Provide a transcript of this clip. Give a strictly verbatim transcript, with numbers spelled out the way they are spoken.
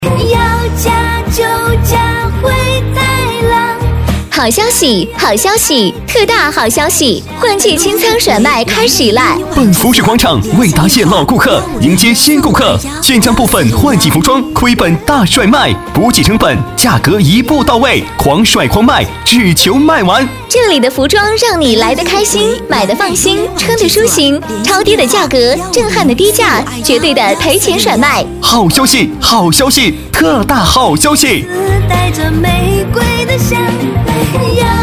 要加就加回太郎。 好消息，好消息，特大好消息！换季清仓甩卖开始啦！ 奔福士广场为答谢老顾客，迎接新顾客，现将部分换季服装亏本大甩卖，补给成本，价格一步到位，狂甩狂卖，只求卖完。 这里的服装让你来得开心，买得放心，穿得舒心，超低的价格，震撼的低价，绝对的赔钱甩卖！ 好消息，好消息，特大好消息！ 带着玫瑰的香，要